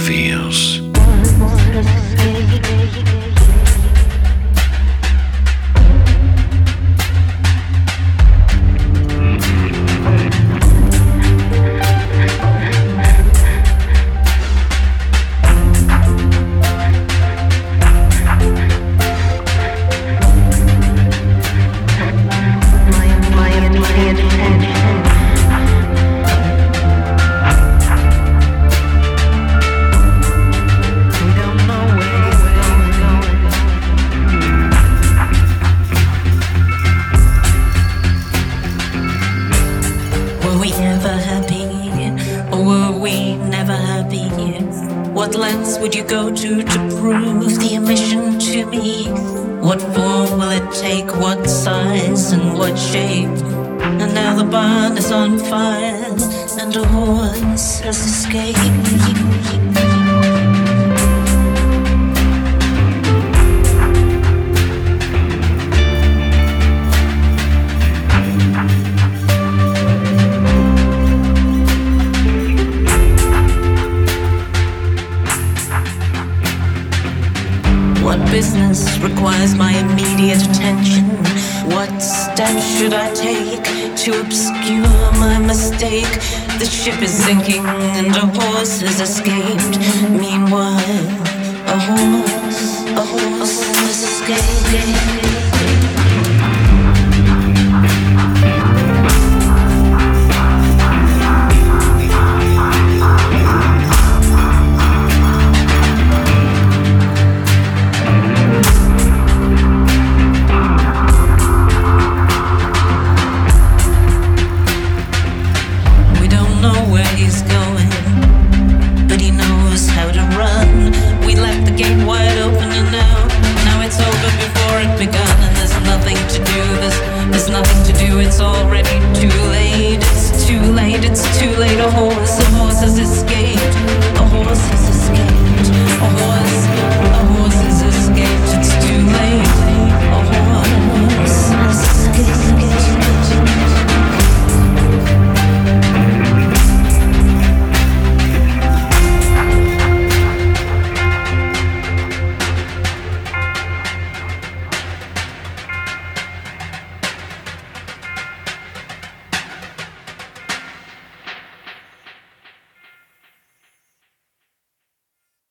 feels. What lengths would you go to prove the emission to me? What form will it take, what size and what shape? And now the barn is on fire and a horse has escaped. What business requires my immediate attention? What steps should I take to obscure my mistake? The ship is sinking and a horse has escaped. Meanwhile, a horse has escaped. He's going, but he knows how to run. We left the gate wide open and now it's over before it begun. And there's nothing to do, there's nothing to do. It's already too late, it's too late, it's too late. A horse